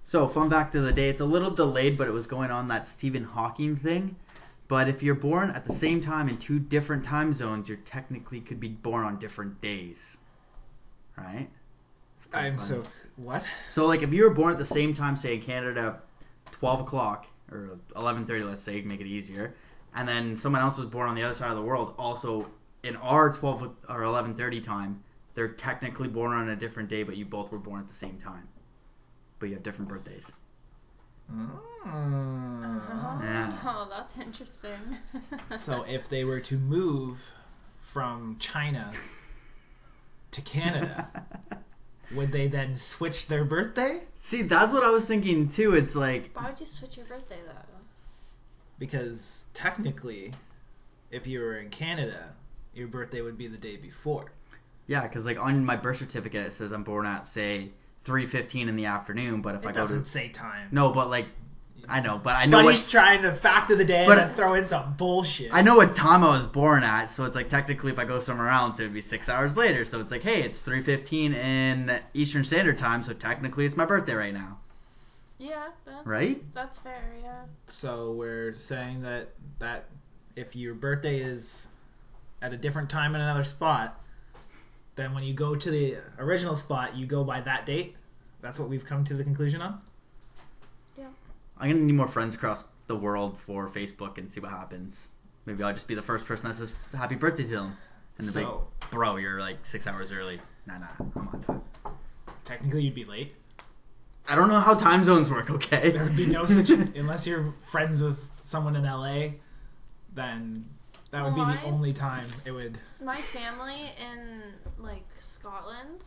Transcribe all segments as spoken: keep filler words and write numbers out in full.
So, fun fact of the day, it's a little delayed, but it was going on that Stephen Hawking thing. But if you're born at the same time in two different time zones, you technically could be born on different days. Right? I'm so... What? So, like, if you were born at the same time, say, in Canada, twelve o'clock, or eleven thirty, let's say, make it easier, and then someone else was born on the other side of the world, also in our twelve or eleven thirty time, they're technically born on a different day, but you both were born at the same time. But you have different birthdays. Oh. Yeah. Oh, that's interesting. So if they were to move from China to Canada, would they then switch their birthday? See, that's what I was thinking too. It's like... Why would you switch your birthday, though? Because technically, if you were in Canada, your birthday would be the day before. Yeah, because like on my birth certificate it says I'm born at, say, three fifteen in the afternoon, but if it I go to... It doesn't say time. No, but like... I know, but I know but what... he's trying to factor the day but, and then throw in some bullshit. I know what time I was born at, so it's like technically if I go somewhere else, it would be six hours later. So it's like, hey, it's three fifteen in Eastern Standard Time, so technically it's my birthday right now. Yeah, that's... Right? That's fair, yeah. So we're saying that, that if your birthday is at a different time in another spot, then when you go to the original spot, you go by that date? That's what we've come to the conclusion on? Yeah. I'm going to need more friends across the world for Facebook and see what happens. Maybe I'll just be the first person that says happy birthday to them. And they're So, like, bro, you're like six hours early. Nah, nah, I'm on time. technically you'd be late. I don't know how time zones work, okay? There would be no such... unless you're friends with someone in L A, then that would Well, be the I- only time it would... My family in, like, Scotland,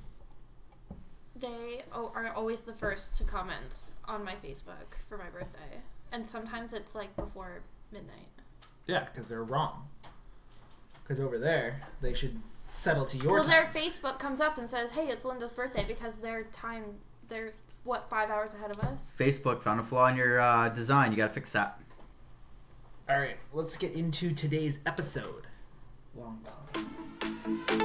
they oh, are always the first to comment on my Facebook for my birthday. And sometimes it's, like, before midnight. Yeah, because they're wrong. Because over there, they should settle to your well, time. their Facebook comes up and says, hey, it's Linda's birthday, because their time, they're, what, five hours ahead of us? Facebook found a flaw in your uh, design. You got to fix that. All right, let's get into today's episode. Long ball.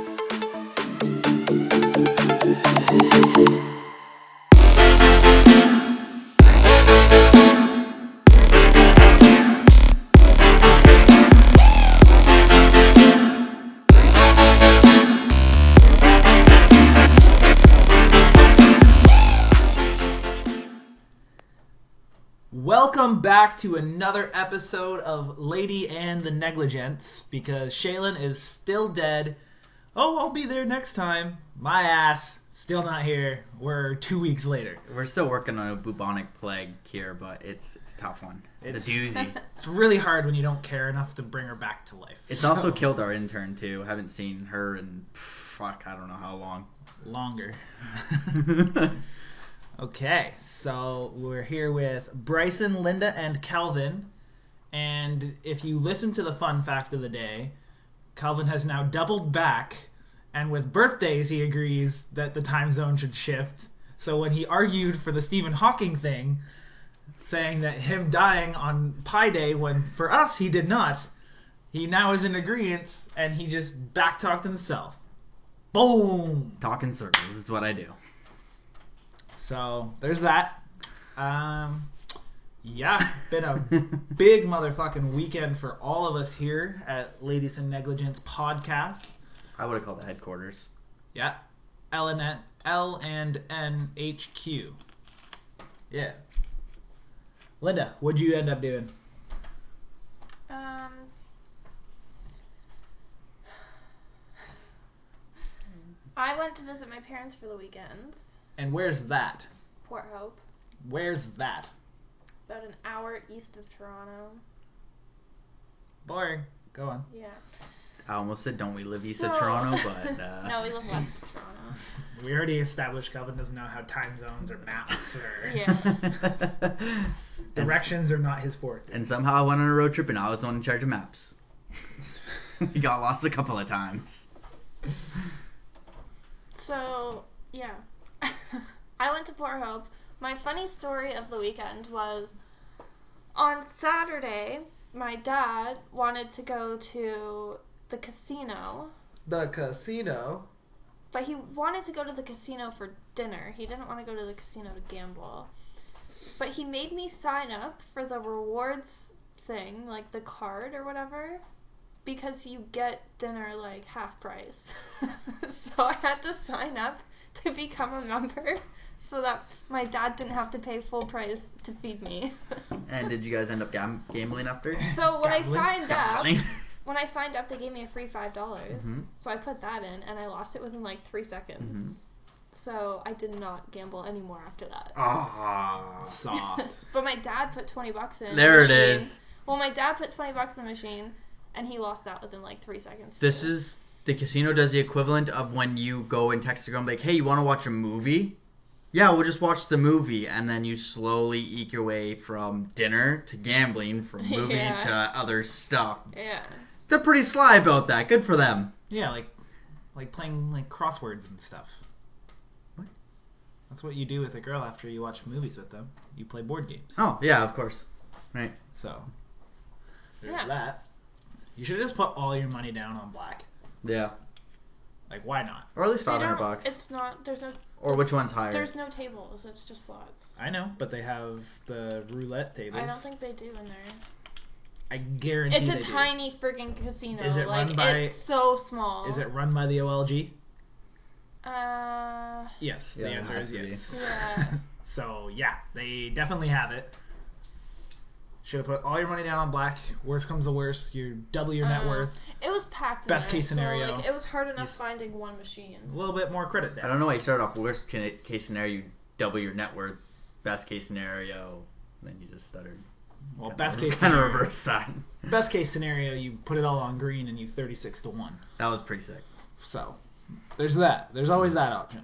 Welcome back to another episode of Lady and the Negligence, because Shaylin is still dead. Oh, I'll be there next time. My ass, still not here. We're two weeks later. We're still working on a bubonic plague cure, but it's it's a tough one. It's, It's- a doozy. It's really hard when you don't care enough to bring her back to life. It's So, also killed our intern, too. Haven't seen her in, pff, fuck, I don't know how long. longer. Okay, so we're here with Bryson, Linda, and Calvin. And if you listen to the fun fact of the day, Calvin has now doubled back, and with birthdays he agrees that the time zone should shift. So when he argued for the Stephen Hawking thing, saying that him dying on Pi Day when for us he did not, he now is in agreement, and he just backtalked himself. Boom! Talk in circles is what I do. So there's that. Um, yeah, been a big motherfucking weekend for all of us here at Ladies and Negligence podcast. I would have called it headquarters. Yeah, L and N, L and N H Q. Yeah. Linda, what'd you end up doing? Um, I went to visit my parents for the weekends. And where's that? Port Hope. Where's that? About an hour east of Toronto. Boring. Go on. Yeah. I almost said, don't we live east of So- Toronto, but... Uh, No, we live west of Toronto. We already established Calvin doesn't know how time zones or maps or Yeah. directions are not his forte. And somehow I went on a road trip and I was the one in charge of maps. We got lost a couple of times. So, yeah. I went to Port Hope. My funny story of the weekend was on Saturday, my dad wanted to go to the casino, The casino. but he wanted to go to the casino for dinner. He didn't want to go to the casino to gamble. but he made me sign up for the rewards thing, like the card or whatever, because you get dinner like half price. So I had to sign up to become a member so that my dad didn't have to pay full price to feed me. And did you guys end up gam- gambling after? So when I Gambling? signed up, Gambling? when I signed up, they gave me a free five dollars. Mhm. So I put that in, and I lost it within like three seconds. Mhm. So I did not gamble anymore after that. Ah. Soft. But my dad put twenty bucks in. There the it machine. is. Well, my dad put twenty bucks in the machine, and he lost that within like three seconds. This too. is the casino does the equivalent of when you go and text the girl and be like, hey, you want to watch a movie? Yeah, we'll just watch the movie, and then you slowly eke your way from dinner to gambling, from movie Yeah. to other stuff. Yeah. They're pretty sly about that. Good for them. Yeah, like like playing like crosswords and stuff. What? That's what you do with a girl after you watch movies with them. You play board games. Oh, yeah, of course. Right. So there's Yeah. that. You should just put all your money down on black. Yeah. Like, why not? Or at least They five hundred don't- bucks. It's not. There's no. Or which one's higher? There's no tables. It's just slots. I know, but they have the roulette tables. I don't think they do in there. I guarantee It's a they do. tiny friggin' casino. Is it like run by- it's so small. Is it run by the O L G? Uh. Yes, Yeah, the it answer has is to be. yes. Yeah. So yeah, they definitely have it. Should have put all your money down on black. Worst comes to worst, you double your net Uh, worth. It was packed. In Best there, case scenario. So, like, it was hard enough s- finding one machine. A little bit more credit I down. don't know why you started off worst ca- case scenario, you double your net worth. Best case scenario, then you just stuttered. Well, Kinda best case Kind of scenario. reverse that. Best case scenario, you put it all on green and you thirty-six to one. That was pretty sick. So there's that. There's always that option.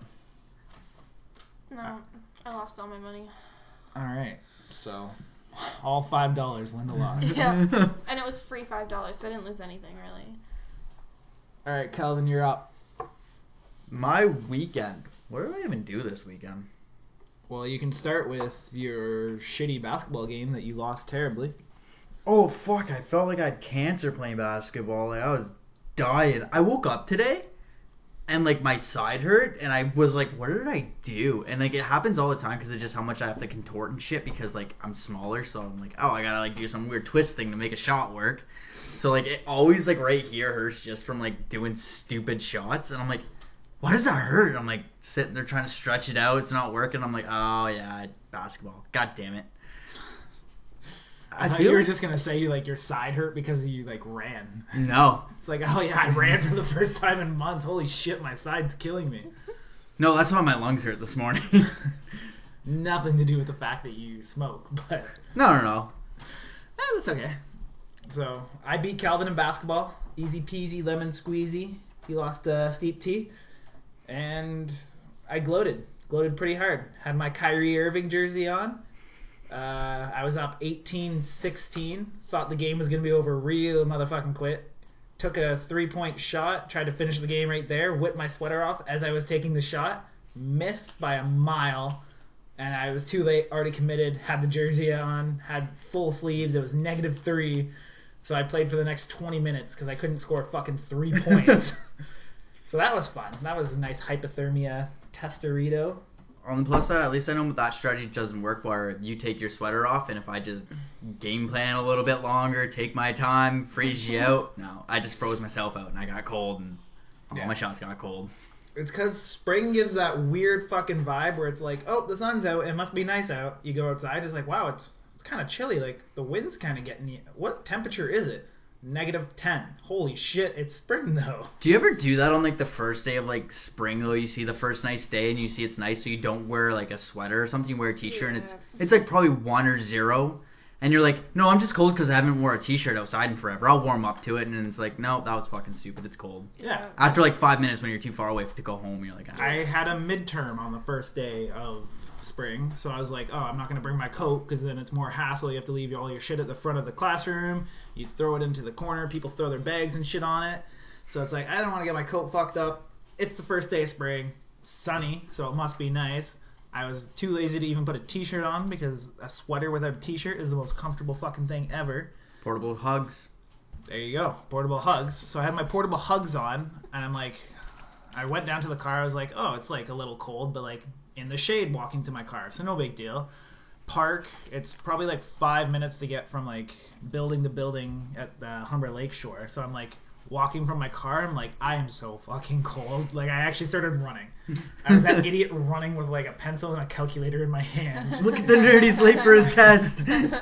No, I lost all my money. All right. So all five dollars Linda lost. Yeah, and it was free five dollars, so I didn't lose anything really. All right, Calvin, you're up. My weekend. What did I even do this weekend? Well, you can start with your shitty basketball game that you lost terribly. Oh, fuck. I felt like I had cancer playing basketball. Like, I was dying. I woke up today and, like, my side hurt. And I was like, what did I do? And, like, it happens all the time because of just how much I have to contort and shit because, like, I'm smaller. So I'm like, oh, I gotta, like, do some weird twisting to make a shot work. So, like, it always, like, right here hurts just from, like, doing stupid shots. And I'm like, why does that hurt? I'm like sitting there trying to stretch it out. It's not working. I'm like, oh yeah, basketball. God damn it. I, I thought feel you were like- just gonna say you like your side hurt because you like ran. No, It's like, oh yeah, I ran for the first time in months. Holy shit, my side's killing me. no, that's why my lungs hurt this morning. Nothing to do with the fact that you smoke, but no, no, no. eh, that's okay. So I beat Calvin in basketball, easy peasy lemon squeezy. He lost uh, steep T, and I gloated, gloated pretty hard. Had my Kyrie Irving jersey on. Uh, I was up eighteen sixteen. Thought the game was gonna be over real motherfucking quick. Took a three-point shot, tried to finish the game right there, whipped my sweater off as I was taking the shot, missed by a mile, and I was too late, already committed, had the jersey on, had full sleeves, it was negative three, so I played for the next twenty minutes because I couldn't score fucking three points. So that was fun. That was a nice hypothermia testorito. On the plus side, at least I know that strategy doesn't work where you take your sweater off, and if I just game plan a little bit longer, take my time, freeze you out. No, I just froze myself out, and I got cold, and all Yeah. my shots got cold. It's because spring gives that weird fucking vibe where it's like, oh, the sun's out, it must be nice out. You go outside, it's like, wow, it's it's kind of chilly. Like, the wind's kind of getting you. What temperature is it? Negative ten. Holy shit, it's spring, though. Do you ever do that on like the first day of like spring though? You see the first nice day and you see it's nice, so you don't wear like a sweater or something. You wear a t-shirt and it's it's like probably one or zero, and you're like, no, I'm just cold because I haven't wore a t-shirt outside in forever. I'll warm up to it, and it's like, no, that was fucking stupid. It's cold. Yeah. After like five minutes when you're too far away to go home, you're like, ah. I had a midterm on the first day of spring, so I was like, oh, I'm not going to bring my coat because then it's more hassle. You have to leave all your shit at the front of the classroom. You throw it into the corner. People throw their bags and shit on it. So it's like, I don't want to get my coat fucked up. It's the first day of spring. Sunny, so it must be nice. I was too lazy to even put a t-shirt on because a sweater without a t-shirt is the most comfortable fucking thing ever. Portable hugs. There you go. Portable hugs. So I had my portable hugs on, and I'm like, I went down to the car. I was like, oh, it's like a little cold, but like in the shade walking to my car, so no big deal. park. It's probably like five minutes to get from like building to building at the Humber Lake shore. So I'm like walking from my car. I'm like, I am so fucking cold. Like I actually started running. I was that idiot running with like a pencil and a calculator in my hand. Look at the nerdy slate for his test.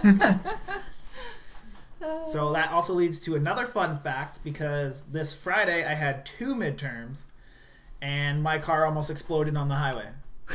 So that also leads to another fun fact, because this Friday I had two midterms and my car almost exploded on the highway.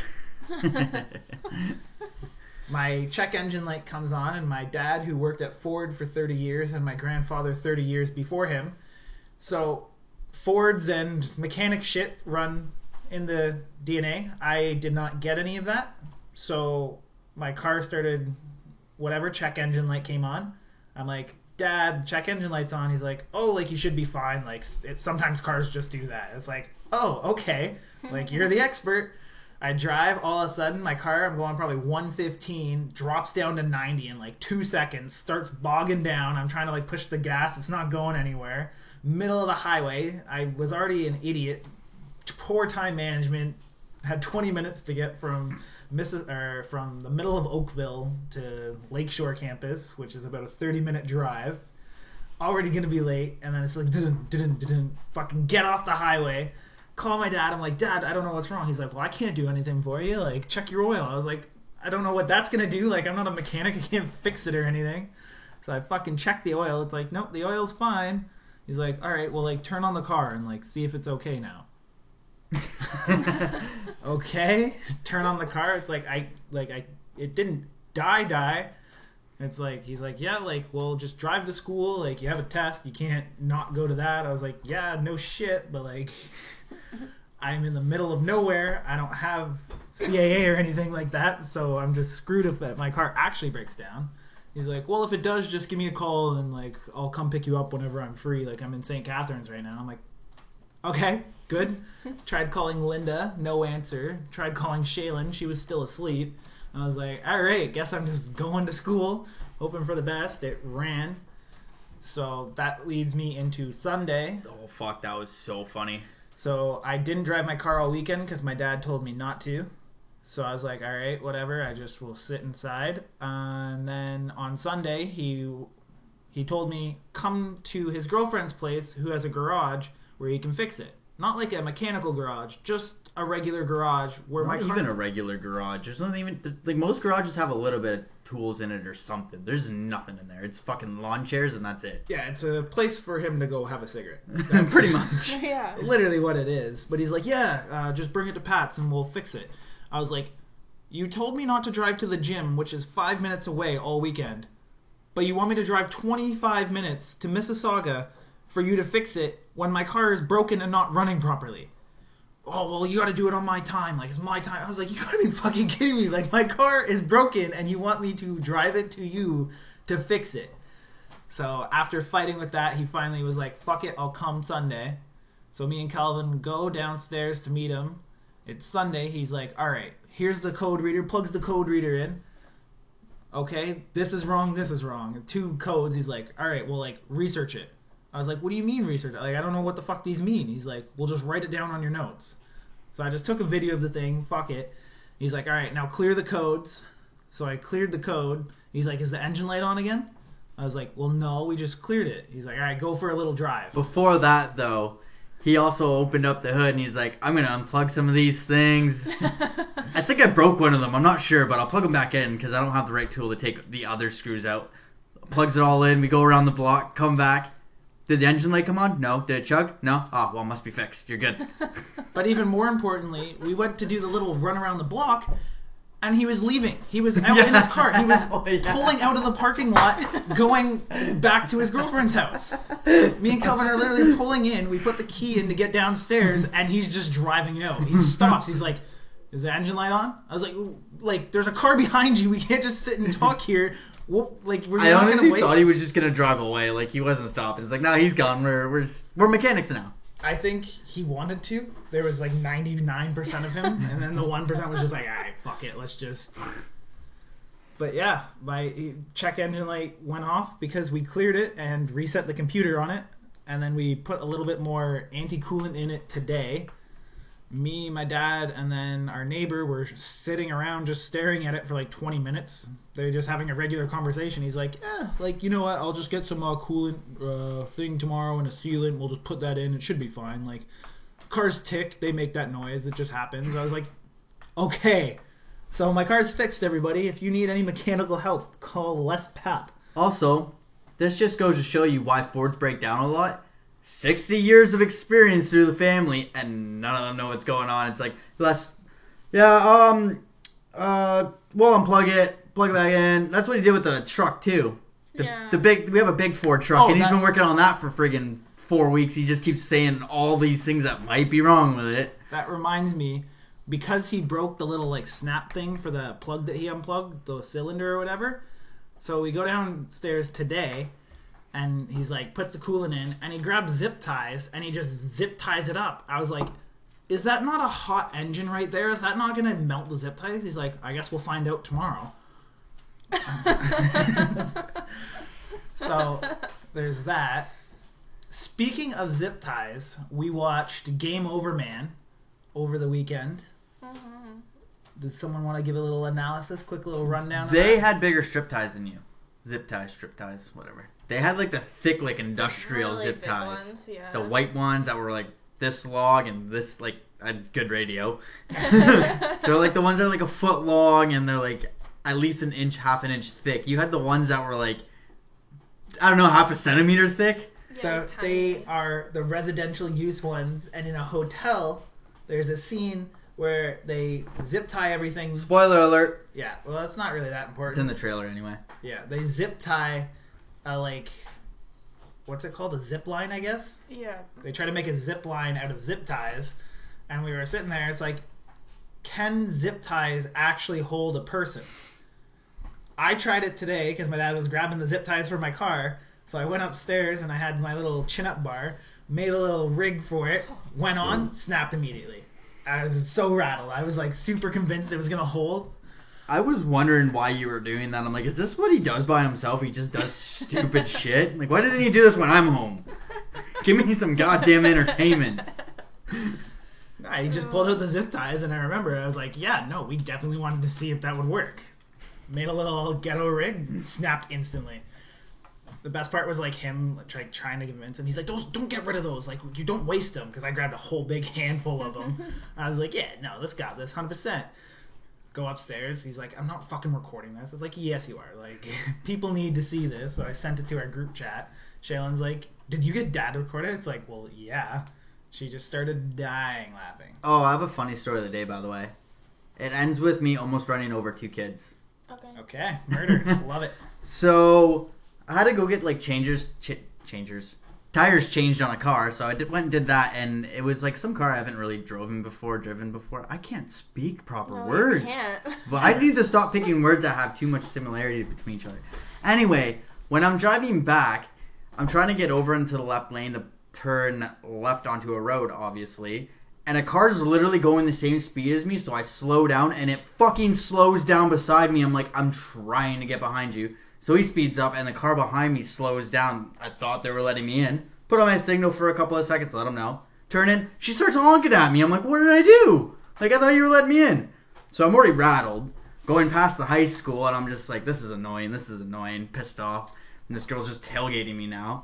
My check engine light comes on, and my dad, who worked at Ford for thirty years, and my grandfather thirty years before him. So Fords and mechanic shit run in the D N A. I did not get any of that. So my car started, whatever, check engine light came on. I'm like, Dad, check engine light's on. He's like, oh, like you should be fine. Like it, sometimes cars just do that. It's like, oh, okay. Like you're the expert. I drive, all of a sudden my car, I'm going probably one fifteen, drops down to ninety in like two seconds, starts bogging down. I'm trying to like push the gas. It's not going anywhere. Middle of the highway. I was already an idiot. Poor time management. Had twenty minutes to get from Missis- or from the middle of Oakville to Lakeshore campus, which is about a thirty minute drive. Already going to be late. And then it's like, didn't, didn't, didn't, fucking get off the highway. Call my dad. I'm like, Dad, I don't know what's wrong. He's like, well, I can't do anything for you. Like, check your oil. I was like, I don't know what that's going to do. Like, I'm not a mechanic. I can't fix it or anything. So I fucking checked the oil. It's like, nope, the oil's fine. He's like, all right, well, like, turn on the car and, like, see if it's okay now. Okay, turn on the car. It's like, I, like, I, it didn't die, die. It's like, he's like, yeah, like, well, just drive to school. Like, you have a test. You can't not go to that. I was like, yeah, no shit. But, like, I'm in the middle of nowhere. I don't have C A A or anything like that. So I'm just screwed if my car actually breaks down. He's like, well, if it does, just give me a call and, like, I'll come pick you up whenever I'm free. Like, I'm in Saint Catharines right now. I'm like, okay, good. Tried calling Linda, no answer. Tried calling Shaylin, she was still asleep. I was like, all right, guess I'm just going to school, hoping for the best. It ran. So that leads me into Sunday. Oh, fuck, that was so funny. So I didn't drive my car all weekend because my dad told me not to. So I was like, all right, whatever. I just will sit inside. Uh, and then on Sunday, he he told me, come to his girlfriend's place who has a garage where he can fix it. Not like a mechanical garage, just a regular garage where Not my car... even a regular garage. There's not even... Like, most garages have a little bit of tools in it or something. There's nothing in there. It's fucking lawn chairs and that's it. Yeah, it's a place for him to go have a cigarette. That's pretty much. Yeah. Literally what it is. But he's like, yeah, uh, just bring it to Pat's and we'll fix it. I was like, you told me not to drive to the gym, which is five minutes away all weekend. But you want me to drive twenty-five minutes to Mississauga for you to fix it when my car is broken and not running properly. Oh, well, you gotta do it on my time. Like, it's my time. I was like, you gotta be fucking kidding me. Like, my car is broken and you want me to drive it to you to fix it. So after fighting with that, he finally was like, fuck it, I'll come Sunday. So me and Calvin go downstairs to meet him. It's Sunday. He's like, all right, here's the code reader. Plugs the code reader in. Okay, this is wrong, this is wrong. Two codes. He's like, all right, well, like, research it. I was like, what do you mean research? Like, I don't know what the fuck these mean. He's like, well, just write it down on your notes. So I just took a video of the thing. Fuck it. He's like, all right, now clear the codes. So I cleared the code. He's like, is the engine light on again? I was like, well, no, we just cleared it. He's like, all right, go for a little drive. Before that, though, he also opened up the hood and he's like, I'm going to unplug some of these things. I think I broke one of them. I'm not sure, but I'll plug them back in because I don't have the right tool to take the other screws out. Plugs it all in. We go around the block, come back. Did the engine light come on? No. Did it chug? No. Oh, well, it must be fixed. You're good. But even more importantly, we went to do the little run around the block, and he was leaving. He was out Yeah. in his car. He was Oh, yeah. pulling out of the parking lot, going back to his girlfriend's house. Me and Kelvin are literally pulling in. We put the key in to get downstairs, and he's just driving out. He stops. He's like, is the engine light on? I was like, like, there's a car behind you. We can't just sit and talk here. Well, like, we're I not honestly gonna wait. thought he was just going to drive away. Like, he wasn't stopping. It's like, no, he's gone. We're, we're, just, we're mechanics now. I think he wanted to. There was like ninety-nine percent of him, and then the one percent was just like, all right, fuck it, let's just... But yeah, my check engine light went off because we cleared it and reset the computer on it, and then we put a little bit more anti-coolant in it today. me, my dad, and then our neighbor were sitting around just staring at it for like twenty minutes. They're just having a regular conversation. He's like, yeah, like, you know what? I'll just get some uh, coolant uh, thing tomorrow and a sealant. We'll just put that in. It should be fine. Like, cars tick. They make that noise. It just happens. I was like, okay. So my car's fixed, everybody. If you need any mechanical help, call Les Pap. Also, this just goes to show you why Fords break down a lot. sixty years of experience through the family, and none of them know what's going on. It's like, Les, yeah, um, uh, we'll unplug it, plug it back in. That's what he did with the truck, too. The, Yeah. the big, we have a big Ford truck, Oh, and he's that- been working on that for friggin' four weeks. He just keeps saying all these things that might be wrong with it. That reminds me, because he broke the little like snap thing for the plug that he unplugged, the cylinder or whatever. So we go downstairs today, and he's like puts the coolant in, and he grabs zip ties and he just zip ties it up. I was like, is that not a hot engine right there? Is that not gonna melt the zip ties? He's like, I guess we'll find out tomorrow. So there's that. Speaking of zip ties, we watched Game Over Man over the weekend. Mm-hmm. Does someone want to give a little analysis, quick little rundown of They that? had bigger strip ties than you. Zip ties, strip ties, whatever. They had like the thick, like industrial Really zip big ties. ones, yeah. The white ones that were like this long and this like a good radio. They're like the ones that are like a foot long and they're like at least an inch, half an inch thick. You had the ones that were like, I don't know, half a centimeter thick. Yeah, The, tiny. they are the residential use ones, and in a hotel, there's a scene where they zip tie everything. Spoiler alert. Yeah, well, that's not really that important. It's in the trailer anyway. Yeah, they zip tie a like, what's it called? A zip line, I guess. Yeah. They try to make a zip line out of zip ties, and we were sitting there. It's like, can zip ties actually hold a person? I tried it today because my dad was grabbing the zip ties for my car. So I went upstairs and I had my little chin-up bar, made a little rig for it, went on, snapped immediately. I was so rattled. I was like super convinced it was gonna hold. I was wondering why you were doing that. I'm like, is this what he does by himself? He just does stupid shit? Like, why doesn't he do this when I'm home? Give me some goddamn entertainment. Nah, he just pulled out the zip ties, and I remember I was like, yeah, no, we definitely wanted to see if that would work. Made a little ghetto rig, snapped instantly. The best part was like him like, try, trying to convince him. He's like, "Don't don't get rid of those. Like you don't waste them." Because I grabbed a whole big handful of them. I was like, "Yeah, no, this got this, one hundred percent." Go upstairs. He's like, "I'm not fucking recording this." I was like, "Yes, you are. Like, people need to see this." So I sent it to our group chat. Shaylin's like, "Did you get Dad to record it?" It's like, "Well, yeah." She just started dying laughing. Oh, I have a funny story of the day, by the way. It ends with me almost running over two kids. Okay. Okay, murder. Love it. So I had to go get like changers, ch- changers, tires changed on a car. So I did, went and did that, and it was like some car I haven't really driven before, driven before. I can't speak proper No, you words, can't. but I need to stop picking words that have too much similarity between each other. Anyway, when I'm driving back, I'm trying to get over into the left lane to turn left onto a road, obviously. And a car's literally going the same speed as me, so I slow down, and it fucking slows down beside me. I'm like, I'm trying to get behind you. So he speeds up, and the car behind me slows down. I thought they were letting me in. Put on my signal for a couple of seconds, let them know. Turn in. She starts honking at me. I'm like, what did I do? Like, I thought you were letting me in. So I'm already rattled, going past the high school, and I'm just like, this is annoying, this is annoying, pissed off. And this girl's just tailgating me now.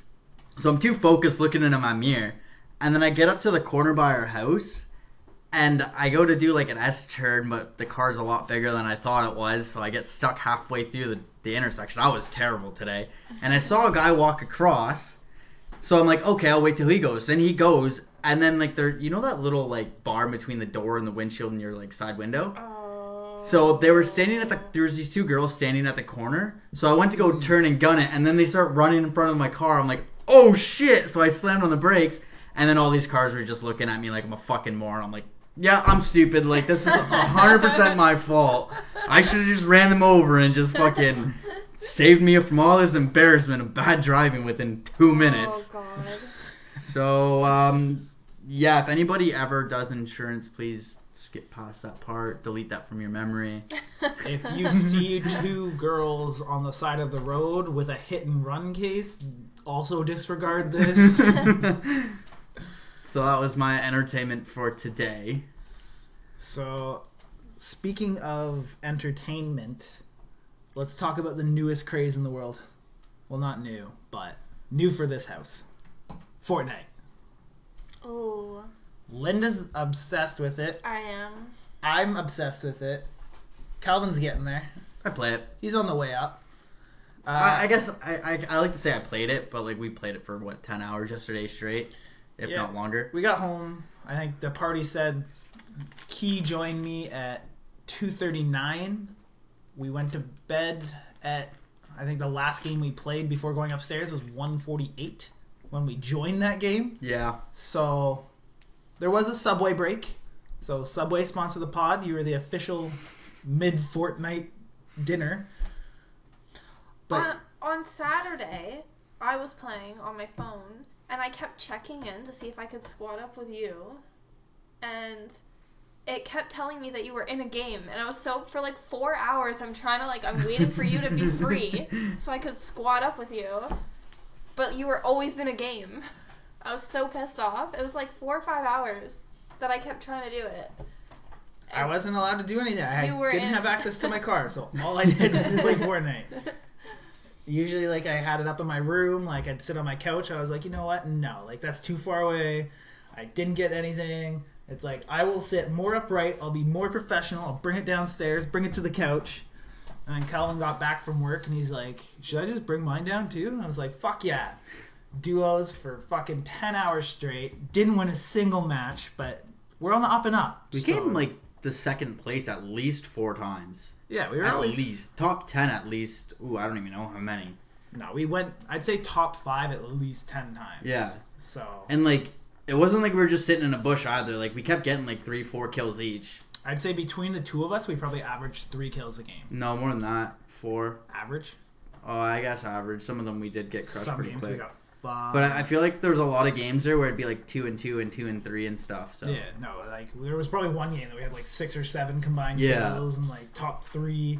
So I'm too focused looking into my mirror. And then I get up to the corner by our house, and I go to do like an S-turn, but the car's a lot bigger than I thought it was, so I get stuck halfway through the, the intersection. I was terrible today. And I saw a guy walk across, so I'm like, okay, I'll wait till he goes. Then he goes, and then like there, you know that little like bar between the door and the windshield and your like side window? Oh. So they were standing at the, there was these two girls standing at the corner, so I went to go turn and gun it, and then they start running in front of my car. I'm like, oh shit! So I slammed on the brakes. And then all these cars were just looking at me like I'm a fucking moron. I'm like, yeah, I'm stupid. Like, this is one hundred percent my fault. I should have just ran them over and just fucking saved me from all this embarrassment of bad driving within two minutes. Oh, God. So, um, yeah, if anybody ever does insurance, please skip past that part. Delete that from your memory. If you see two girls on the side of the road with a hit and run case, also disregard this. So that was my entertainment for today. So, speaking of entertainment, let's talk about the newest craze in the world. Well, not new, but new for this house. Fortnite. Ooh, Linda's obsessed with it. I am. I'm obsessed with it. Calvin's getting there. I play it. He's on the way up. Uh, I, I guess I, I I like to say I played it, but like we played it for what ten hours yesterday straight, if Yeah. not longer. We got home. I think the party said Key joined me at two thirty-nine. We went to bed at, I think the last game we played before going upstairs was one forty-eight when we joined that game. Yeah. So there was a Subway break. So Subway sponsored the pod. You were the official mid-Fortnite dinner. But on, on Saturday, I was playing on my phone, and I kept checking in to see if I could squad up with you, and it kept telling me that you were in a game, and I was so, for like four hours, I'm trying to, like, I'm waiting for you to be free so I could squad up with you, but you were always in a game. I was so pissed off. It was like four or five hours that I kept trying to do it. I wasn't allowed to do anything. I You were didn't in- have access to my car, so all I did was play Fortnite. Usually, like, I had it up in my room, like, I'd sit on my couch. I was like, you know what? No, like, that's too far away. I didn't get anything. It's like, I will sit more upright. I'll be more professional. I'll bring it downstairs, bring it to the couch. And then Calvin got back from work, and he's like, should I just bring mine down, too? And I was like, fuck yeah. Duos for fucking ten hours straight. Didn't win a single match, but we're on the up and up. We So- came like the second place at least four times. Yeah, we were At always... least top ten at least. Ooh, I don't even know how many. No, we went, I'd say top five at least ten times. Yeah. So, And like it wasn't like we were just sitting in a bush either. Like we kept getting like three, four kills each. I'd say between the two of us, we probably averaged three kills a game. No, more than that. Four. Average? Oh, I guess average. Some of them we did get crushed Some pretty games quick. we got five. But I I feel like there was a lot of games there where it'd be like two and two and two and three and stuff. So Yeah, no, like, there was probably one game that we had like six or seven combined Yeah. kills and like top three.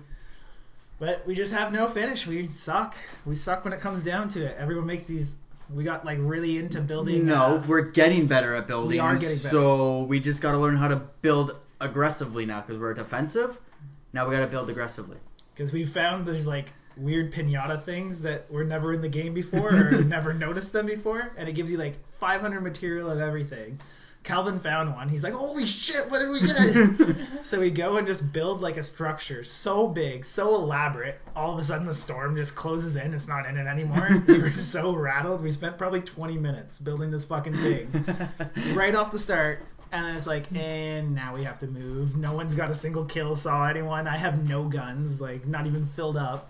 But we just have no finish. We suck. We suck when it comes down to it. Everyone makes these. We got like really into building. no, uh, we're getting better at building. We are getting better. So we just got to learn how to build aggressively now because we're defensive. Now we got to build aggressively. Because we found these like weird pinata things that were never in the game before or never noticed them before, and it gives you like five hundred material of everything. Calvin found one. He's like, holy shit, what did we get? So we go and just build like a structure so big, so elaborate. All of a sudden the storm just closes in. It's not in it anymore. We were so rattled. We spent probably twenty minutes building this fucking thing right off the start. And then it's like, and now we have to move. No one's got a single kill, saw anyone. I have no guns, like not even filled up.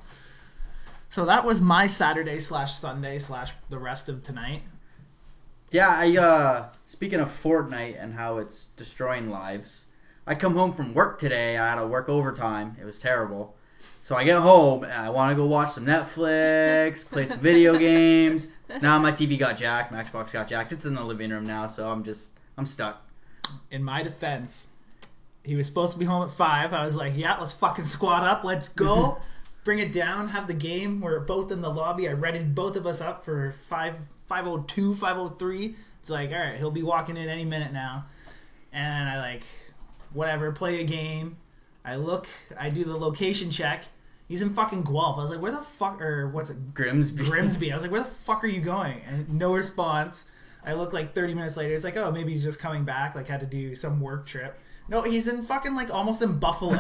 So that was my Saturday slash Sunday slash the rest of tonight. Yeah, I uh speaking of Fortnite and how it's destroying lives, I come home from work today. I had to work overtime. It was terrible. So I get home and I want to go watch some Netflix, play some video games. Now my T V got jacked, my Xbox got jacked. It's in the living room now, so I'm just I'm stuck. In my defense, he was supposed to be home at five. I was like, yeah, let's fucking squad up. Let's go. Bring it down. Have the game. We're both in the lobby. I readied both of us up for five five oh two, five oh three. It's like, all right, he'll be walking in any minute now. And I like, whatever, play a game. I look, I do the location check. He's in fucking Guelph. I was like, where the fuck, or what's it? Grimsby. Grimsby. I was like, where the fuck are you going? And no response. I look like thirty minutes later. It's like, oh, maybe he's just coming back, like had to do some work trip. No, he's in fucking like almost in Buffalo.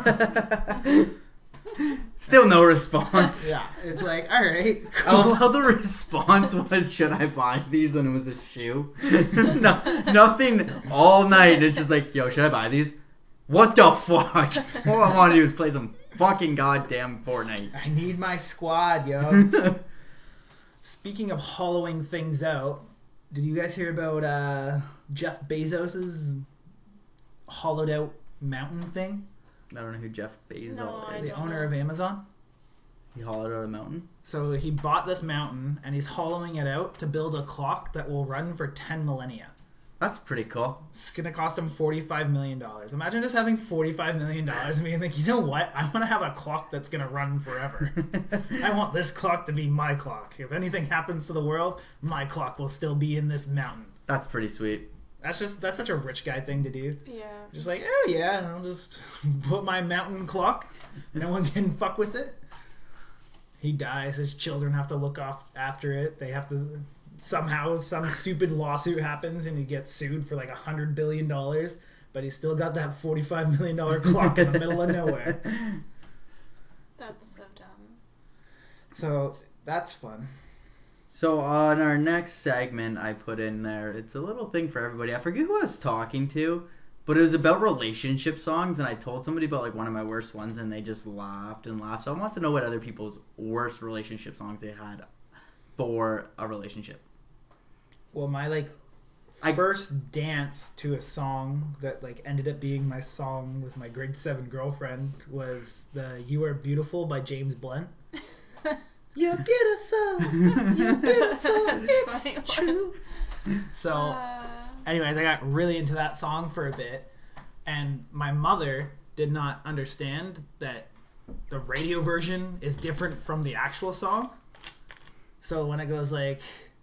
Still no response. Yeah, it's like, all right, I cool. love how the response was, should I buy these? And it was a shoe. No, nothing all night. It's just like, yo, should I buy these? What the fuck? All I want to do is play some fucking goddamn Fortnite. I need my squad, yo. Speaking of hollowing things out, did you guys hear about uh, Jeff Bezos's hollowed out mountain thing? I don't know who Jeff Bezos No, I is. The don't owner know. of Amazon. He hollowed out a mountain. So he bought this mountain and he's hollowing it out to build a clock that will run for ten millennia. That's pretty cool. It's gonna cost him forty-five million dollars. Imagine just having forty-five million dollars and being like, you know what? I want to have a clock that's gonna run forever. I want this clock to be my clock. If anything happens to the world, my clock will still be in this mountain. That's pretty sweet. That's just that's such a rich guy thing to do. Yeah. Just like, oh yeah, I'll just put my mountain clock. No one can fuck with it. He dies. His children have to look off after it. They have to somehow some stupid lawsuit happens and he gets sued for like a hundred billion dollars. But he's still got that forty-five million dollar clock in the middle of nowhere. That's so dumb. So that's fun. So on our next segment, I put in there, it's a little thing for everybody. I forget who I was talking to, but it was about relationship songs, and I told somebody about like one of my worst ones, and they just laughed and laughed. So I want to know what other people's worst relationship songs they had for a relationship. Well, my like I- first dance to a song that like ended up being my song with my grade seven girlfriend was the "You Are Beautiful" by James Blunt. You're beautiful. You're beautiful. It's funny. true. So, Uh, anyways, I got really into that song for a bit, and my mother did not understand that the radio version is different from the actual song. So when it goes like,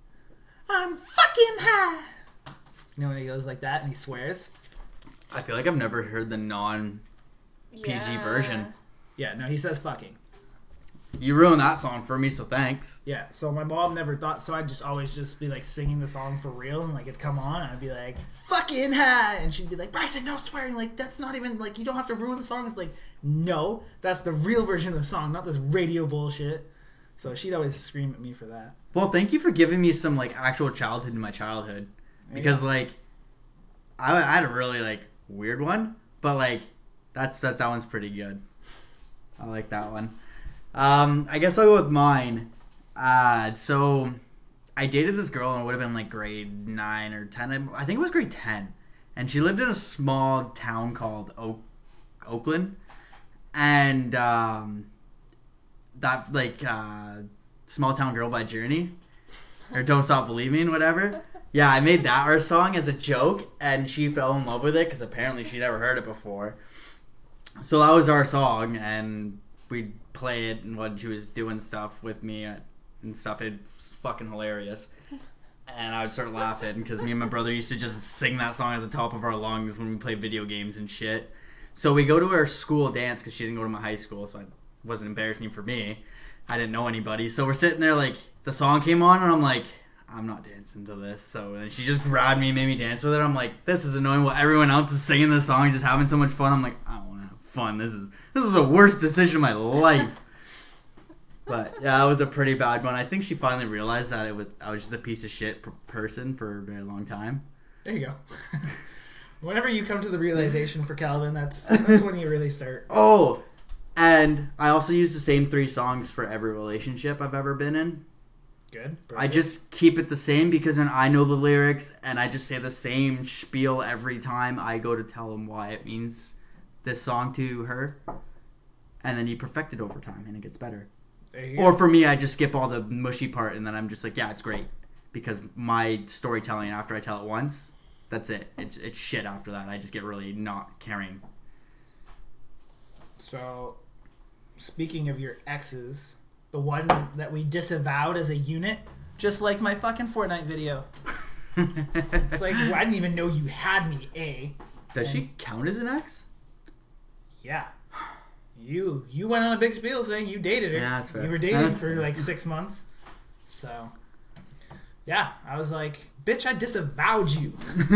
"I'm fucking high," you know, when he goes like that and he swears. I feel like I've never heard the non P G yeah. version. Yeah, no, he says fucking. You ruined that song for me, so thanks. Yeah, so my mom never thought, so I'd just always just be like singing the song for real, and like it'd come on, and I'd be like, fucking high, and she'd be like, Bryson, no swearing, like that's not even, like you don't have to ruin the song. It's like, no, that's the real version of the song, not this radio bullshit. So she'd always scream at me for that. Well, thank you for giving me some like actual childhood in my childhood, because like I, I had a really like weird one, but like that's that that one's pretty good. I like that one. Um, I guess I'll go with mine. Uh, so I dated this girl and it would have been like grade nine or ten. I think it was grade ten, and she lived in a small town called Oak, Oakland, and um, that like uh, Small Town Girl by Journey, or Don't Stop Believing, whatever. Yeah, I made that our song as a joke, and she fell in love with it because apparently she'd never heard it before. So that was our song, and we'd play it and when she was doing stuff with me and stuff. It's fucking hilarious. And I would start laughing because me and my brother used to just sing that song at the top of our lungs when we played video games and shit. So we go to her school dance because she didn't go to my high school, so it wasn't embarrassing for me. I didn't know anybody. So we're sitting there, like, the song came on, and I'm like, I'm not dancing to this. So then she just grabbed me and made me dance with it. I'm like, this is annoying while everyone else is singing this song, just having so much fun. I'm like, I don't want to have fun. This is this is the worst decision of my life. But yeah, that was a pretty bad one. I think she finally realized that it was I was just a piece of shit per- person for a very long time. There you go. Whenever you come to the realization for Calvin, that's that's when you really start. Oh, and I also use the same three songs for every relationship I've ever been in. Good. I just keep it the same because then I know the lyrics and I just say the same spiel every time I go to tell them why it means this song to her. And then you perfect it over time and it gets better. There you Or go. for me, I just skip all the mushy part and then I'm just like, yeah, it's great. Because my storytelling, after I tell it once, that's it. It's, it's shit after that. I just get really not caring. So, speaking of your exes, the one that we disavowed as a unit, just like my fucking Fortnite video. It's like, well, I didn't even know you had me, A. Does she count as an ex? Yeah. You you went on a big spiel saying you dated her. Yeah, that's fair. You were dating That's for fair. like six months. So, yeah, I was like, bitch, I disavowed you.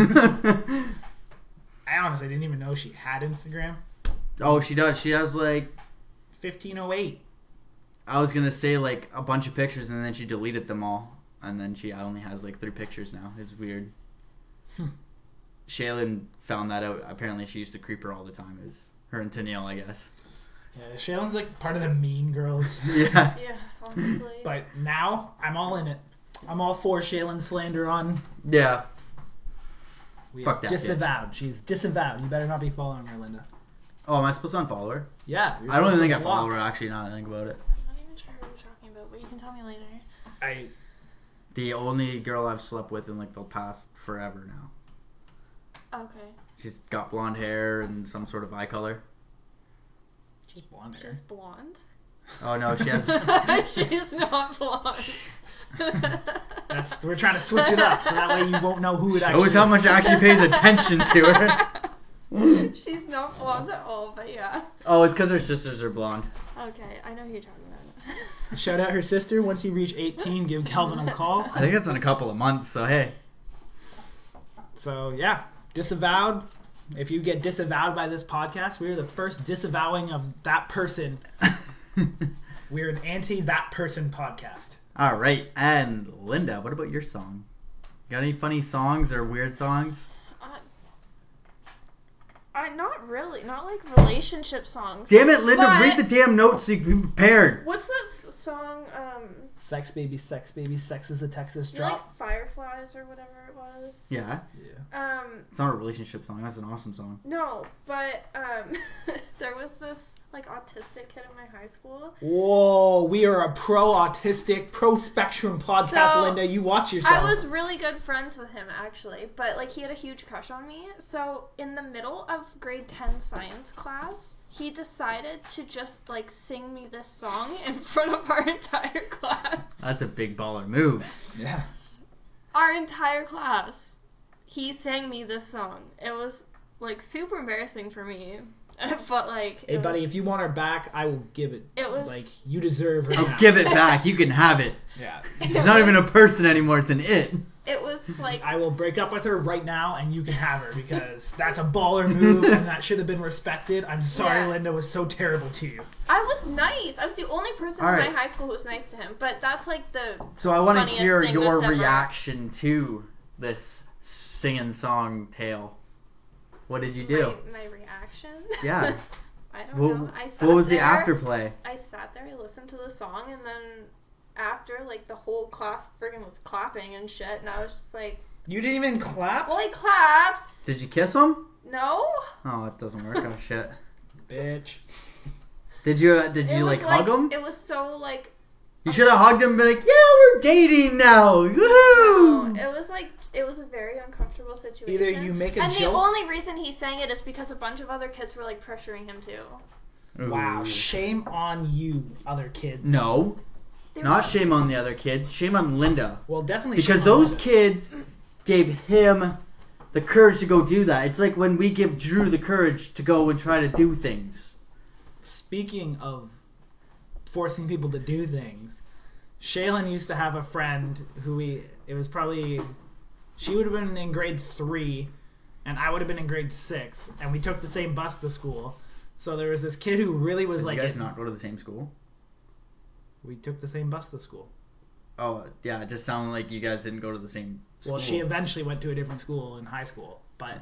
I honestly didn't even know she had Instagram. Oh, she does. She has like, fifteen oh eight. I was going to say like a bunch of pictures and then she deleted them all. And then she only has like three pictures now. It's weird. Hmm. Shaylin found that out. Apparently she used to creep her all the time. It was her and Tennille, I guess. Yeah, Shaylin's like part of the mean girls. Yeah. Yeah, honestly. But now, I'm all in it. I'm all for Shaylin slander on. Yeah. We Fuck have that disavowed. She's disavowed. You better not be following her, Linda. Oh, am I supposed to unfollow her? Yeah. you're I don't supposed even to think I block. follow her, actually, now that I think about it. I'm not even sure who you're talking about, but you can tell me later. I The only girl I've slept with in like the past forever now. Okay. She's got blonde hair and some sort of eye color. just blonde hair. She's blonde. Oh no, she has. She's not blonde. I That's we're trying to switch it up so that way you won't know who it actually Shows how much actually pays attention to her. She's not blonde at all, but yeah. Oh, it's because her sisters are blonde. Okay, I know who you're talking about. Shout out her sister. Once you reach eighteen, give Calvin a call. I think it's in a couple of months, so hey. So, yeah. Disavowed. If you get disavowed by this podcast, we are the first disavowing of that person. We're an anti-that person podcast. All right, and Linda, what about your song? Got any funny songs or weird songs? Uh, I not really, not like relationship songs. Damn it, Linda, But- read the damn notes so you can be prepared. What's that s- song? Um, Sex baby, sex baby, sex is a Texas you know, drop. like Fireflies or whatever it was. Yeah, Yeah. Um, it's not a relationship song. That's an awesome song. no, but um, there was this like autistic kid in my high school. Whoa, we are a pro-autistic, pro-spectrum podcast, So, Linda. You watch yourself. I was really good friends with him actually, but like he had a huge crush on me. So in the middle of grade ten science class, he decided to just like sing me this song in front of our entire class. That's a big baller move. Yeah. Our entire class. He sang me this song. It was like super embarrassing for me. But like it Hey, buddy, was, if you want her back, I will give it. It was- like you deserve her. I'll now. give it back. You can have it. Yeah. It's not even a person anymore. It's an it. it was like I will break up with her right now, and you can have her because that's a baller move, and that should have been respected. I'm sorry, Yeah. Linda was so terrible to you. I was nice. I was the only person All in right. my high school who was nice to him. But that's like the So I want to Funniest hear thing your that's ever- reaction to this singing song tale. What did you do? my, my reaction. Yeah. I don't What, know. I sat what was there, the afterplay? I sat there, I listened to the song, and then after, like, the whole class friggin' was clapping and shit, and I was just like, You didn't even clap, well, I clapped. Did you kiss him? No? Oh, it doesn't work. Oh shit. bitch. Did you? Uh, did It you was like hug him? It was so, like, You should have hugged him and be like, "Yeah, we're dating now." no, Woohoo! it was like, it was a very uncomfortable situation. Either you make a and joke. the only reason he sang it is because a bunch of other kids were, like, pressuring him to. Wow, Ooh. shame on you, other kids. No, They were- not shame on the other kids. Shame on Linda. Well, definitely Because shame on those Linda. kids gave him the courage to go do that. It's like when we give Drew the courage to go and try to do things. Speaking of forcing people to do things, Shaylin used to have a friend who we, it was probably, she would have been in grade three, and I would have been in grade six, and we took the same bus to school. So there was this kid who really was Did like, you guys it- not go to the same school? we took the same bus to school. Oh, yeah, it just sounded like you guys didn't go to the same school. Well, she eventually went to a different school in high school, but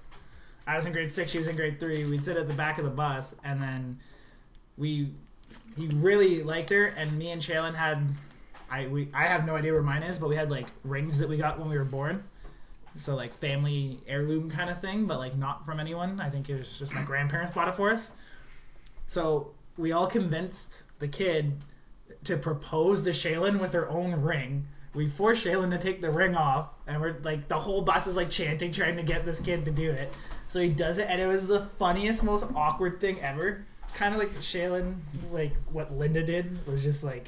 I was in grade six, she was in grade three. We'd sit at the back of the bus, and then we, he really liked her, and me and Shaylin had, I we I have no idea where mine is, but we had like rings that we got when we were born, so like family heirloom kind of thing, but like not from anyone. I think it was just my grandparents bought it for us. So we all convinced the kid to propose to Shaylin with her own ring. We forced Shaylin to take the ring off, and we're like, the whole bus is like chanting, trying to get this kid to do it. So he does it, and it was the funniest, most awkward thing ever. Kind of like Shaylin, like what Linda did, was just like,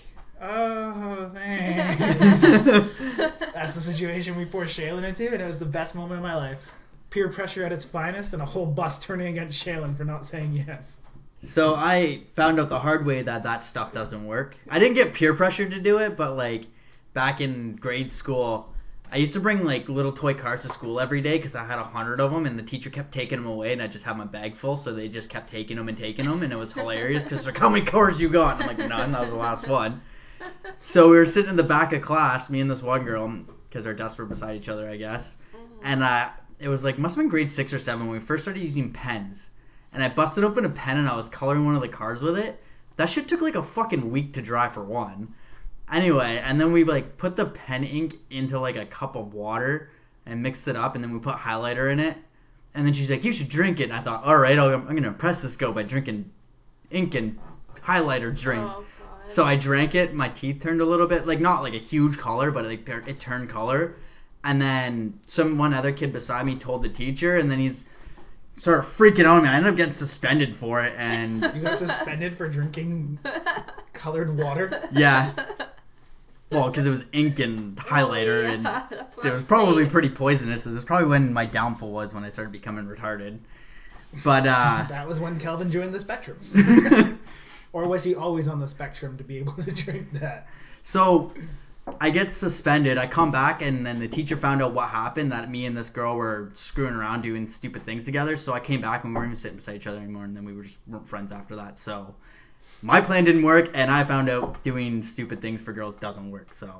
oh, thanks. That's the situation we forced Shaylin into, and it was the best moment of my life. Peer pressure at its finest, and a whole bus turning against Shaylin for not saying yes. So I found out the hard way that that stuff doesn't work. I didn't get peer pressure to do it, but like back in grade school, I used to bring like little toy cars to school every day because I had a hundred of them, and the teacher kept taking them away, and I just had my bag full, so they just kept taking them and taking them, and it was hilarious because they're like, "How many cars you got?" And I'm like, "None. That was the last one." So we were sitting in the back of class, me and this one girl, because our desks were beside each other, I guess, and uh, it was like must have been grade six or seven when we first started using pens. And I busted open a pen and I was coloring one of the cards with it. That shit took like a fucking week to dry for one. Anyway, and then we like put the pen ink into like a cup of water and mixed it up, and then we put highlighter in it. And then she's like, "You should drink it." And I thought, all right, I'll, I'm going to impress this girl by drinking ink and highlighter drink. Oh, God. So I drank it. My teeth turned a little bit, like not like a huge color, but it, it turned color. And then some one other kid beside me told the teacher, and then he's started freaking out on me. I ended up getting suspended for it, and You got suspended for drinking colored water? yeah. Well, because it was ink and highlighter, Oh, yeah, and that's it not was probably safe. pretty poisonous. It was probably when my downfall was when I started becoming retarded. But uh, That was when Kelvin joined the spectrum. Or was he always on the spectrum to be able to drink that? so I get suspended. I come back, and then the teacher found out what happened, that me and this girl were screwing around doing stupid things together. So I came back, and we weren't even sitting beside each other anymore, and then we were just weren't friends after that. So my plan didn't work, and I found out doing stupid things for girls doesn't work. So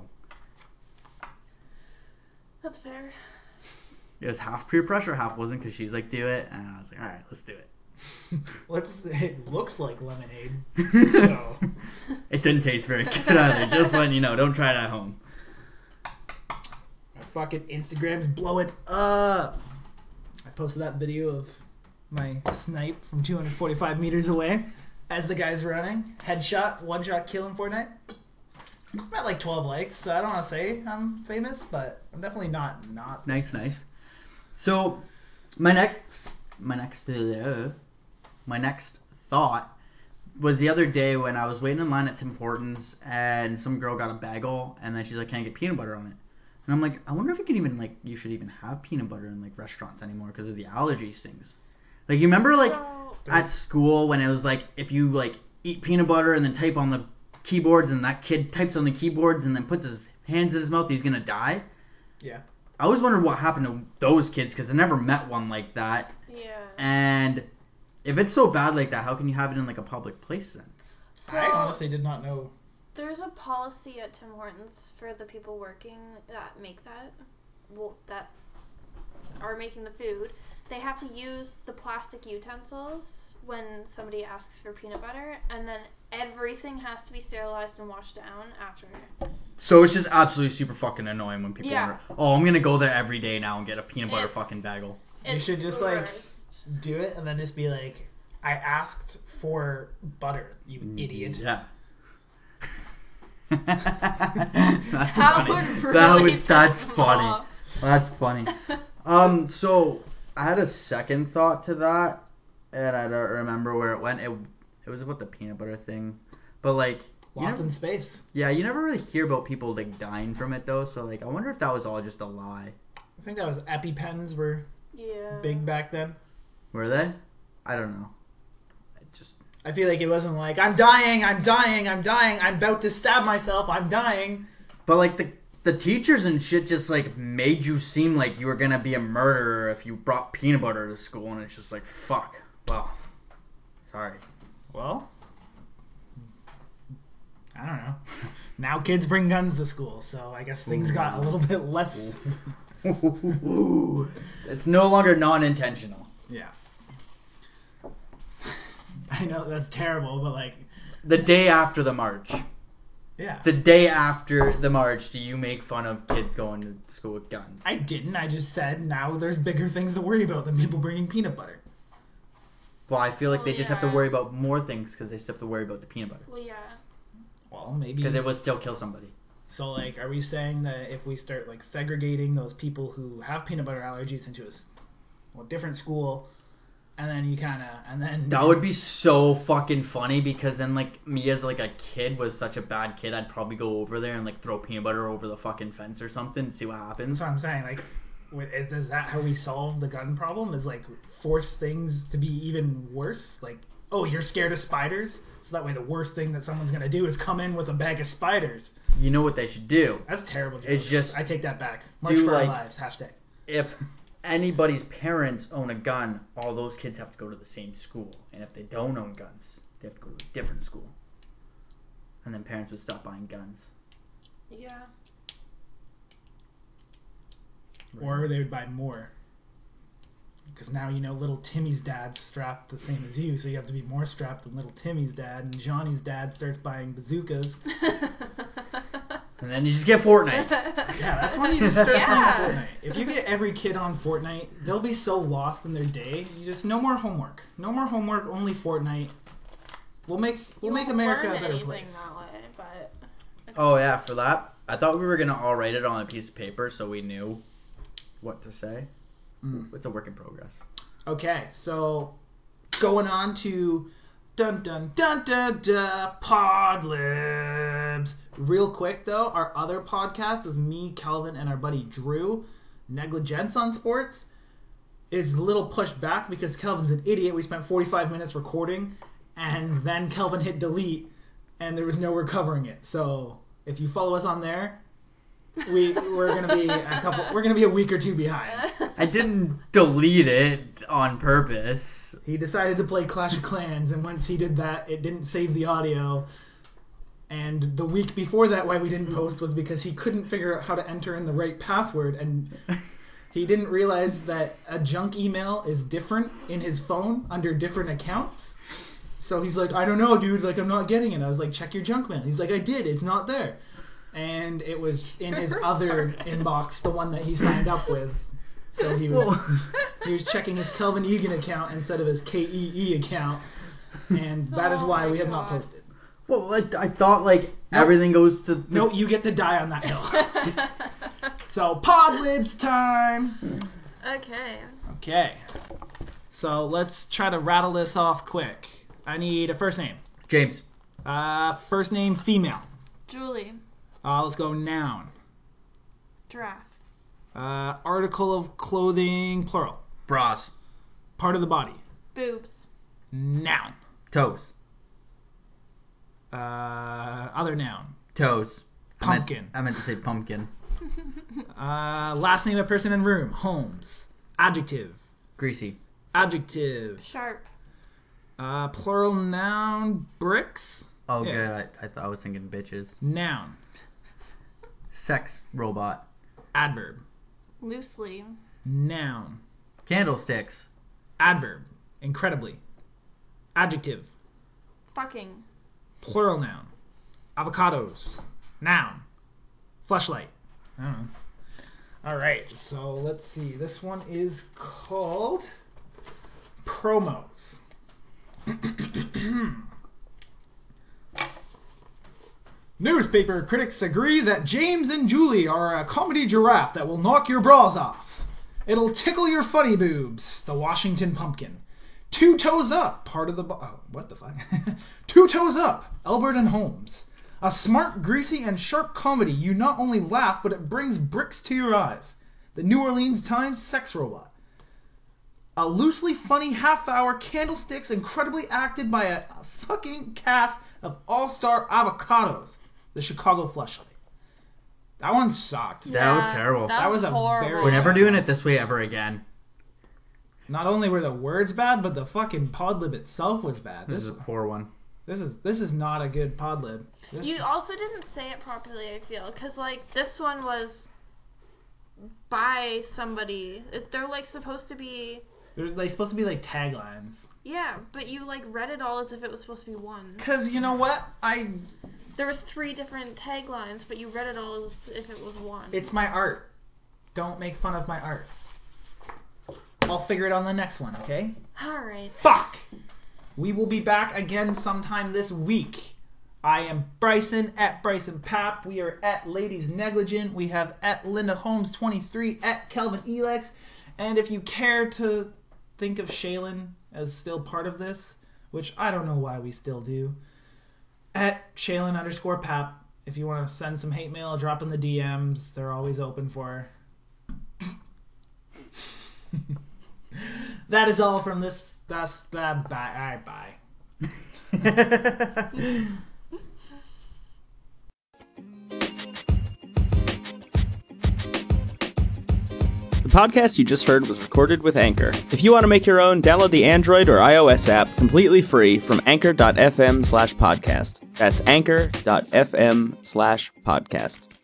That's fair. it was half peer pressure, half wasn't, because she's like, do it, and I was like, all right, let's do it. Let's. It looks like lemonade. So It didn't taste very good either. Just letting you know, don't try it at home. my fucking Instagram's blowing up. I posted that video of my snipe from two hundred forty-five meters away as the guy's running. Headshot, one shot kill in Fortnite. I'm at like twelve likes, so I don't want to say I'm famous, but I'm definitely not not Nice, famous. nice. So, my next, my next, uh, my next thought was the other day when I was waiting in line at Tim Hortons, and some girl got a bagel, and then she's like, "Can I get peanut butter on it?" And I'm like, I wonder if you can even like, you should even have peanut butter in like restaurants anymore because of the allergies things. Like, you remember like So, at school when it was like, if you like eat peanut butter and then type on the keyboards, and that kid types on the keyboards and then puts his hands in his mouth, he's gonna die. Yeah. I always wondered what happened to those kids because I never met one like that. yeah. And if it's so bad like that, how can you have it in like a public place then? So I honestly did not know. there's a policy at Tim Hortons for the people working that make that, well, that are making the food. They have to use the plastic utensils when somebody asks for peanut butter, and then everything has to be sterilized and washed down after. So it's just absolutely super fucking annoying when people Yeah. are, oh, I'm gonna go there every day now and get a peanut butter It's- fucking bagel. You It's should just, the like, worst. Do it and then just be like, I asked for butter, you idiot. Yeah. That's That funny. would really that would, piss that's them funny. off. That's funny. Um, so I had a second thought to that, and I don't remember where it went. It it was about the peanut butter thing, but like, you Lost never, in space. yeah, you never really hear about people like dying from it though. So like, I wonder if that was all just a lie. I think that was EpiPens were Yeah. big back then. Were they? I don't know. I just I feel like it wasn't like, I'm dying, I'm dying, I'm dying, I'm about to stab myself, I'm dying. but like the the teachers and shit just like made you seem like you were gonna be a murderer if you brought peanut butter to school, and it's just like, fuck. Well, sorry. Well, I don't know. Now kids bring guns to school, so I guess things got a little bit less. It's no longer non-intentional. Yeah. I know that's terrible, but like, The day after the march, yeah. the day after the march, do you make fun of kids going to school with guns? I didn't. I just said now there's bigger things to worry about than people bringing peanut butter. Well, I feel like Oh, they just have to yeah. worry about more things because they still have to worry about the peanut butter Well, yeah. Well, maybe. because it would still kill somebody. So, like, are we saying that if we start, like, segregating those people who have peanut butter allergies into a s- well, different school, and then you kind of, and then... That would be so fucking funny because then, like, me as, like, a kid was such a bad kid, I'd probably go over there and, like, throw peanut butter over the fucking fence or something and see what happens. That's what I'm saying. Like, wi- is, is that how we solve the gun problem? Is, like, force things to be even worse? Like, oh, you're scared of spiders? So that way the worst thing that someone's going to do is come in with a bag of spiders. You know what they should do? That's terrible, jokes. It's just- I take that back. March do, for like- our lives. Hashtag. If anybody's parents own a gun, all those kids have to go to the same school. And if they don't own guns, they have to go to a different school. And then parents would stop buying guns. Yeah. Or they would buy more. Because now, you know, little Timmy's dad's strapped the same as you, so you have to be more strapped than little Timmy's dad. And Johnny's dad starts buying bazookas. And then you just get Fortnite. Yeah, that's when you just start Yeah. playing Fortnite. If you get every kid on Fortnite, they'll be so lost in their day. You just, no more homework. No more homework, only Fortnite. We'll make we'll You make won't America learn a better anything place. that way, but Oh, yeah, for that. I thought we were going to all write it on a piece of paper so we knew what to say. Mm. It's a work in progress. Okay, so going on to Dun dun dun dun dun. Podlibs. Real quick though, our other podcast was me, Calvin, and our buddy Drew. Negligence on Sports is a little pushed back because Calvin's an idiot. We spent forty-five minutes recording, and then Calvin hit delete, and there was no recovering it. So if you follow us on there, we we're gonna be a couple. We're gonna be a week or two behind. I didn't delete it on purpose. He decided to play Clash of Clans, and once he did that, it didn't save the audio. And the week before that, why we didn't post was because he couldn't figure out how to enter in the right password, and he didn't realize that a junk email is different in his phone under different accounts. So he's like, I don't know, dude, like, I'm not getting it. I was like, check your junk mail. He's like, I did, it's not there. And it was in his other inbox, the one that he signed up with. So he was he was checking his Kelvin Egan account instead of his K E E account, and that is Oh why my we have God. not posted. Well, I, I thought, like, everything goes to... The... No, you get to die on that hill. So, Podlibs time! Okay. Okay. So, let's try to rattle this off quick. I need a first name. James. Uh, first name, female. Julie. Uh, let's go noun. Giraffe. Uh, article of clothing, plural. Bras. Part of the body. Boobs. Noun. Toes. Uh, other noun. Toes. Pumpkin. I meant, I meant to say pumpkin. Uh, last name of person and room. Holmes. Adjective. Greasy. Adjective. Sharp. Uh, plural noun. Bricks. Oh, Yeah. good. I, I thought I was thinking bitches. Noun. Sex robot. Adverb. Loosely. Noun. Candlesticks. Adverb. Incredibly. Adjective. Fucking. Plural noun. Avocados. Noun. Fleshlight. I don't know. Alright, so let's see. This one is called Promos. Newspaper critics agree that James and Julie are a comedy giraffe that will knock your bras off. It'll tickle your funny boobs. The Washington Pumpkin. Two Toes Up, part of the... Bo- oh, what the fuck? Two Toes Up, Albert and Holmes. A smart, greasy, and sharp comedy. You not only laugh, but it brings bricks to your eyes. The New Orleans Times Sex Robot. A loosely funny half-hour Candlesticks incredibly acted by a, a fucking cast of all-star avocados. The Chicago Fleshlight. That one sucked. That was terrible. That, That was, was a horrible. very- We're never doing it this way ever again. Not only were the words bad, but the fucking podlib itself was bad. This This is a poor one. this is this is not a good podlib. This, You also didn't say it properly, I feel. Because, like, this one was by somebody. It, they're, like, supposed to be... There's like supposed to be like taglines. Yeah, but you, like, read it all as if it was supposed to be one. Cause you know what? I There was three different taglines, but you read it all as if it was one. it's my art. Don't make fun of my art. I'll figure it on the next one, okay? Alright. Fuck! We will be back again sometime this week. I am Bryson at Bryson Papp. We are at Ladies Negligent. We have at Linda Holmes twenty-three, at Kelvin Elex. And if you care to think of Shaylin as still part of this, which I don't know why we still do, at Shaylin underscore Papp. If you want to send some hate mail, drop in the D Ms. They're always open for. That is all from this. That's that. Bye. All right, bye. The podcast you just heard was recorded with Anchor. If you want to make your own, download the Android or iOS app completely free from anchor dot f m slash podcast. That's anchor dot f m slash podcast.